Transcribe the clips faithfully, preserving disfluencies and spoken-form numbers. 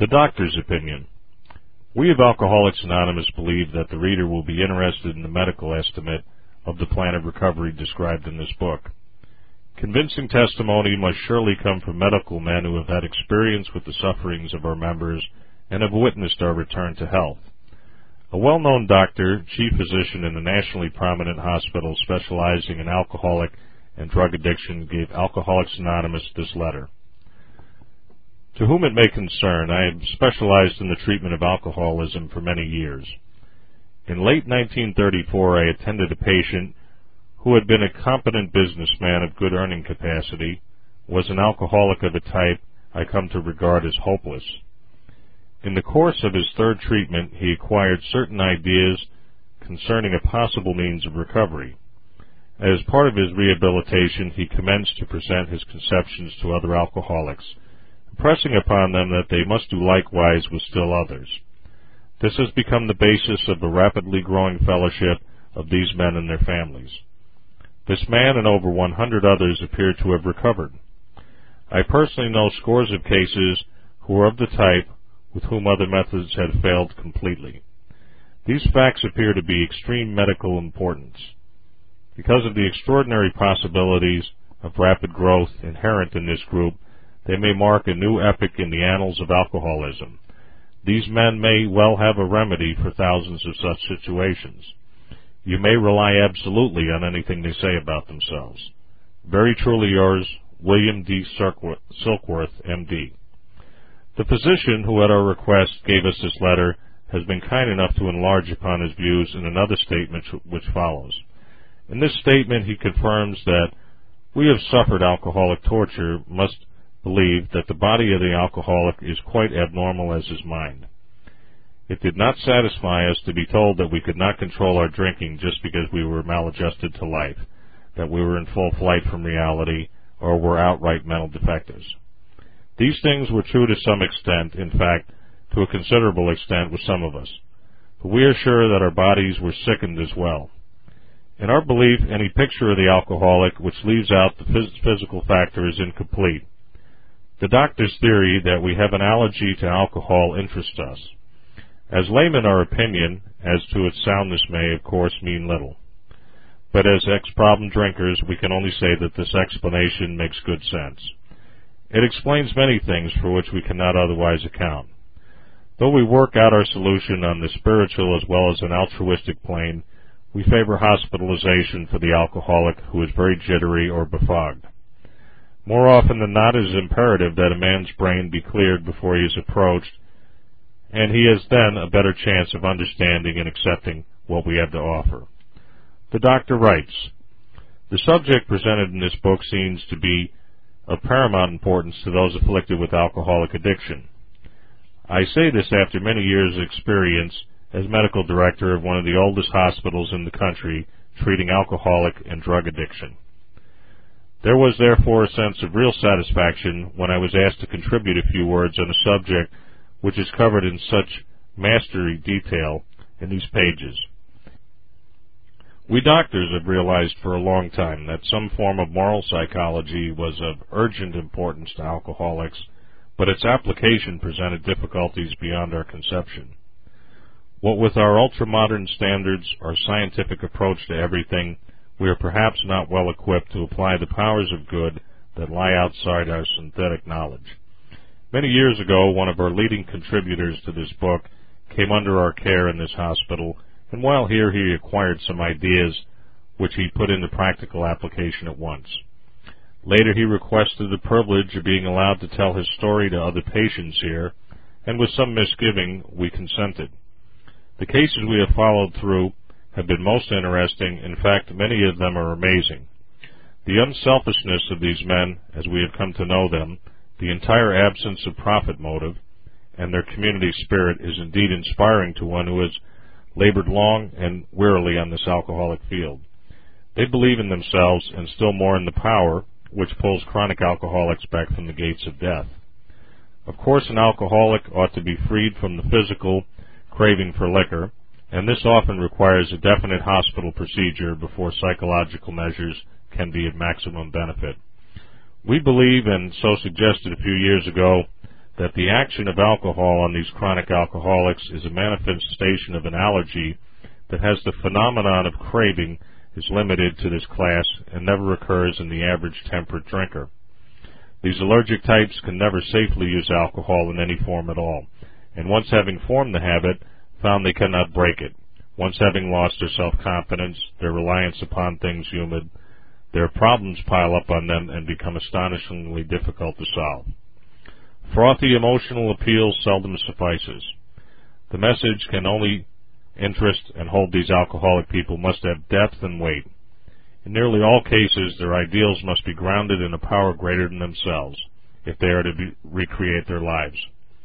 The doctor's opinion. We of Alcoholics Anonymous believe that the reader will be interested in the medical estimate of the plan of recovery described in this book. Convincing testimony must surely come from medical men who have had experience with the sufferings of our members and have witnessed our return to health. A well-known doctor, chief physician in a nationally prominent hospital specializing in alcoholic and drug addiction, gave Alcoholics Anonymous this letter. To whom it may concern, I have specialized in the treatment of alcoholism for many years. In late nineteen thirty-four, I attended a patient who had been a competent businessman of good earning capacity, was an alcoholic of a type I come to regard as hopeless. In the course of his third treatment, he acquired certain ideas concerning a possible means of recovery. As part of his rehabilitation, he commenced to present his conceptions to other alcoholics, impressing upon them that they must do likewise with still others. This has become the basis of a rapidly growing fellowship of these men and their families. This man and over one hundred others appear to have recovered. I personally know scores of cases who are of the type with whom other methods had failed completely. These facts appear to be extreme medical importance. Because of the extraordinary possibilities of rapid growth inherent in this group, they may mark a new epoch in the annals of alcoholism. These men may well have a remedy for thousands of such situations. You may rely absolutely on anything they say about themselves. Very truly yours, William D. Silkworth, M D The physician who at our request gave us this letter has been kind enough to enlarge upon his views in another statement which follows. In this statement he confirms that we have suffered alcoholic torture must believe that the body of the alcoholic is quite abnormal as his mind. It did not satisfy us to be told that we could not control our drinking just because we were maladjusted to life, that we were in full flight from reality, or were outright mental defectives. These things were true to some extent, in fact, to a considerable extent with some of us, but we are sure that our bodies were sickened as well. In our belief, any picture of the alcoholic which leaves out the phys physical factor is incomplete. The doctor's theory that we have an allergy to alcohol interests us. As laymen, our opinion as to its soundness may, of course, mean little. But as ex-problem drinkers, we can only say that this explanation makes good sense. It explains many things for which we cannot otherwise account. Though we work out our solution on the spiritual as well as an altruistic plane, we favor hospitalization for the alcoholic who is very jittery or befogged. More often than not, it is imperative that a man's brain be cleared before he is approached, and he has then a better chance of understanding and accepting what we have to offer. The doctor writes, the subject presented in this book seems to be of paramount importance to those afflicted with alcoholic addiction. I say this after many years of experience as medical director of one of the oldest hospitals in the country treating alcoholic and drug addiction. There was therefore a sense of real satisfaction when I was asked to contribute a few words on a subject which is covered in such mastery detail in these pages. We doctors have realized for a long time that some form of moral psychology was of urgent importance to alcoholics, but its application presented difficulties beyond our conception. What with our ultra-modern standards, our scientific approach to everything, we are perhaps not well equipped to apply the powers of good that lie outside our synthetic knowledge. Many years ago, one of our leading contributors to this book came under our care in this hospital, and while here he acquired some ideas which he put into practical application at once. Later he requested the privilege of being allowed to tell his story to other patients here, and with some misgiving we consented. The cases we have followed through have been most interesting. In fact, many of them are amazing. The unselfishness of these men, as we have come to know them, the entire absence of profit motive, and their community spirit is indeed inspiring to one who has labored long and wearily on this alcoholic field. They believe in themselves and still more in the power which pulls chronic alcoholics back from the gates of death. Of course, an alcoholic ought to be freed from the physical craving for liquor, and this often requires a definite hospital procedure before psychological measures can be of maximum benefit. We believe, and so suggested a few years ago, that the action of alcohol on these chronic alcoholics is a manifestation of an allergy that has the phenomenon of craving is limited to this class and never occurs in the average temperate drinker. These allergic types can never safely use alcohol in any form at all, and once having formed the habit, found they cannot break it. Once having lost their self-confidence, their reliance upon things humid, their problems pile up on them and become astonishingly difficult to solve. Frothy emotional appeal seldom suffices. The message can only interest and hold these alcoholic people must have depth and weight. In nearly all cases, their ideals must be grounded in a power greater than themselves if they are to be, recreate their lives.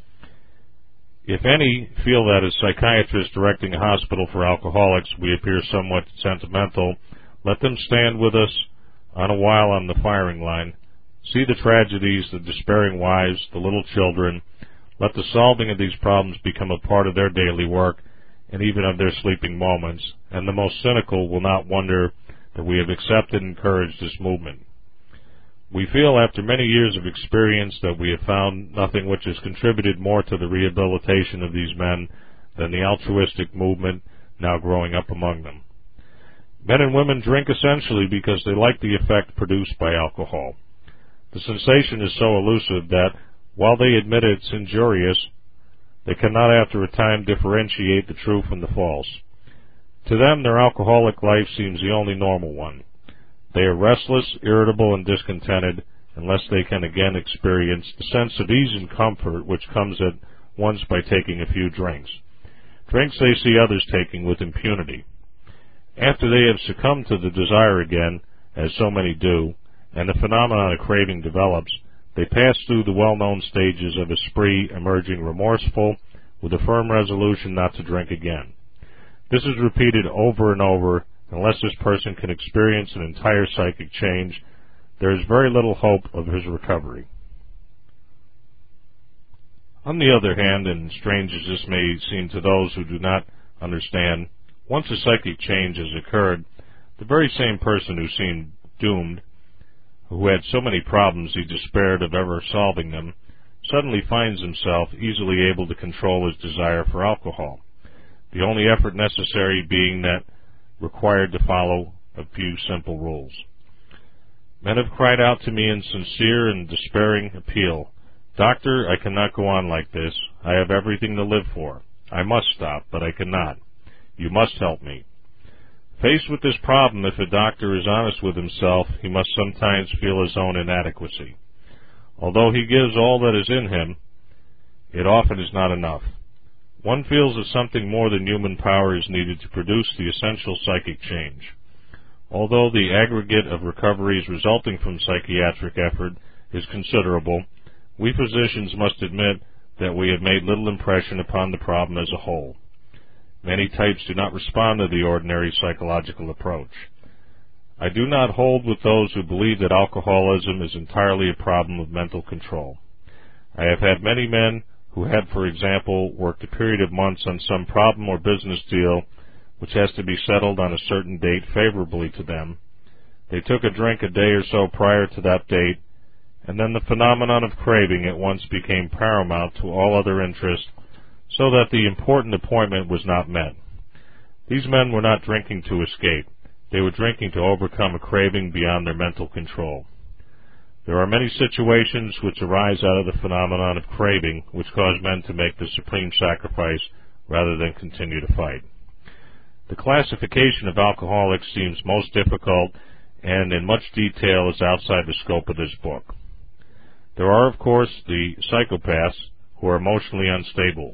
If any feel that as psychiatrists directing a hospital for alcoholics we appear somewhat sentimental, let them stand with us on a while on the firing line, see the tragedies, the despairing wives, the little children. Let the solving of these problems become a part of their daily work and even of their sleeping moments, and the most cynical will not wonder that we have accepted and encouraged this movement. We feel after many years of experience that we have found nothing which has contributed more to the rehabilitation of these men than the altruistic movement now growing up among them. Men and women drink essentially because they like the effect produced by alcohol. The sensation is so elusive that, while they admit it's injurious, they cannot after a time differentiate the true from the false. To them, their alcoholic life seems the only normal one. They are restless, irritable, and discontented unless they can again experience the sense of ease and comfort which comes at once by taking a few drinks. Drinks they see others taking with impunity. After they have succumbed to the desire again, as so many do, and the phenomenon of craving develops, they pass through the well-known stages of a spree, emerging remorseful, with a firm resolution not to drink again. This is repeated over and over. Unless this person can experience an entire psychic change, there is very little hope of his recovery. On the other hand, and strange as this may seem to those who do not understand, once a psychic change has occurred, the very same person who seemed doomed, who had so many problems he despaired of ever solving them, suddenly finds himself easily able to control his desire for alcohol, the only effort necessary being that required to follow a few simple rules. Men have cried out to me in sincere and despairing appeal, "Doctor, I cannot go on like this. I have everything to live for. I must stop, but I cannot. You must help me." Faced with this problem, if a doctor is honest with himself, he must sometimes feel his own inadequacy. Although he gives all that is in him, it often is not enough. One feels that something more than human power is needed to produce the essential psychic change. Although the aggregate of recoveries resulting from psychiatric effort is considerable, we physicians must admit that we have made little impression upon the problem as a whole. Many types do not respond to the ordinary psychological approach. I do not hold with those who believe that alcoholism is entirely a problem of mental control. I have had many men who had, for example, worked a period of months on some problem or business deal which has to be settled on a certain date favorably to them. They took a drink a day or so prior to that date, and then the phenomenon of craving at once became paramount to all other interests, so that the important appointment was not met. These men were not drinking to escape. They were drinking to overcome a craving beyond their mental control. There are many situations which arise out of the phenomenon of craving which cause men to make the supreme sacrifice rather than continue to fight. The classification of alcoholics seems most difficult and in much detail is outside the scope of this book. There are, of course, the psychopaths who are emotionally unstable.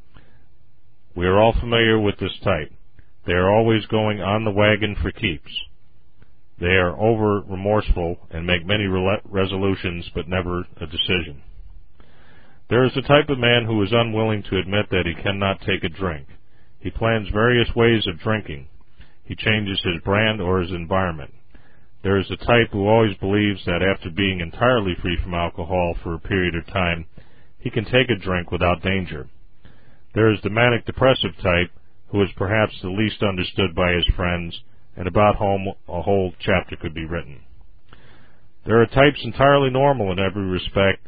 We are all familiar with this type. They are always going on the wagon for keeps. They are over remorseful and make many resolutions but never a decision. There is a type of man who is unwilling to admit that he cannot take a drink. He plans various ways of drinking. He changes his brand or his environment. There is a type who always believes that after being entirely free from alcohol for a period of time, he can take a drink without danger. There is the manic-depressive type who is perhaps the least understood by his friends, and about whom a whole chapter could be written. There are types entirely normal in every respect,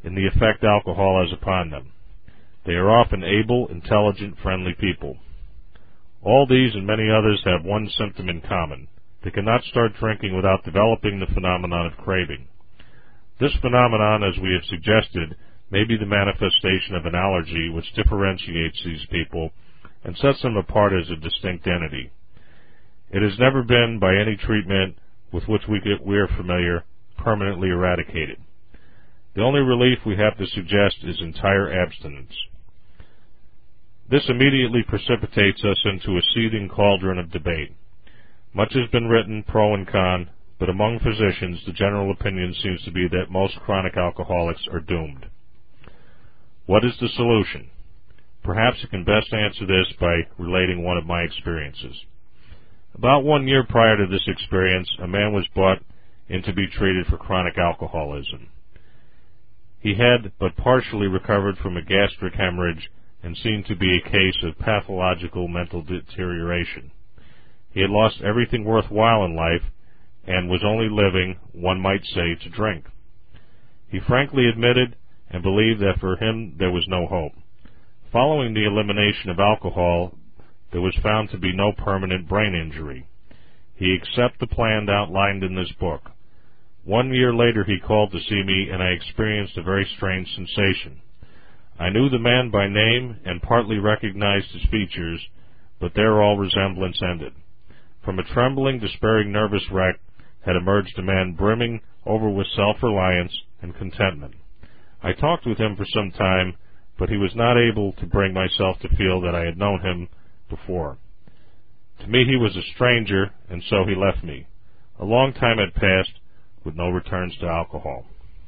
in the effect alcohol has upon them. They are often able, intelligent, friendly people. All these and many others have one symptom in common. They cannot start drinking without developing the phenomenon of craving. This phenomenon, as we have suggested, may be the manifestation of an allergy which differentiates these people and sets them apart as a distinct entity. It has never been, by any treatment with which we, get, we are familiar, permanently eradicated. The only relief we have to suggest is entire abstinence. This immediately precipitates us into a seething cauldron of debate. Much has been written, pro and con, but among physicians the general opinion seems to be that most chronic alcoholics are doomed. What is the solution? Perhaps I can best answer this by relating one of my experiences. About one year prior to this experience, a man was brought in to be treated for chronic alcoholism. He had but partially recovered from a gastric hemorrhage and seemed to be a case of pathological mental deterioration. He had lost everything worthwhile in life and was only living, one might say, to drink. He frankly admitted and believed that for him there was no hope. Following the elimination of alcohol, there was found to be no permanent brain injury. He accepted the plan outlined in this book. One year later he called to see me, and I experienced a very strange sensation. I knew the man by name and partly recognized his features, but there all resemblance ended. From a trembling, despairing, nervous wreck had emerged a man brimming over with self-reliance and contentment. I talked with him for some time, but he was not able to bring myself to feel that I had known him before. To me he was a stranger, and so he left me. A long time had passed, with no returns to alcohol.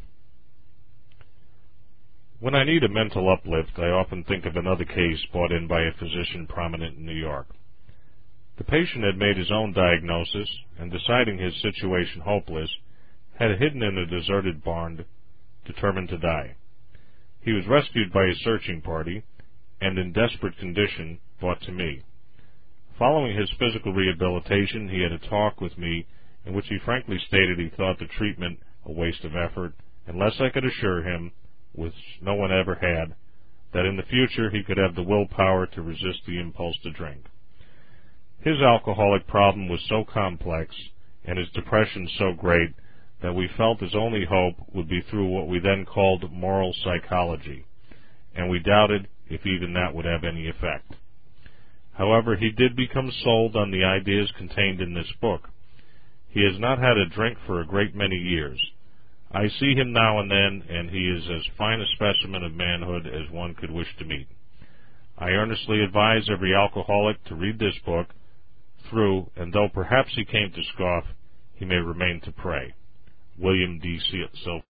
When I need a mental uplift, I often think of another case brought in by a physician prominent in New York. The patient had made his own diagnosis, and deciding his situation hopeless, had hidden in a deserted barn, determined to die. He was rescued by a searching party, and in desperate condition brought to me. Following his physical rehabilitation, he had a talk with me in which he frankly stated he thought the treatment a waste of effort, unless I could assure him, which no one ever had, that in the future he could have the willpower to resist the impulse to drink. His alcoholic problem was so complex, and his depression so great, that we felt his only hope would be through what we then called moral psychology, and we doubted if even that would have any effect. However, he did become sold on the ideas contained in this book. He has not had a drink for a great many years. I see him now and then, and he is as fine a specimen of manhood as one could wish to meet. I earnestly advise every alcoholic to read this book through, and though perhaps he came to scoff, he may remain to pray. William D. Silver.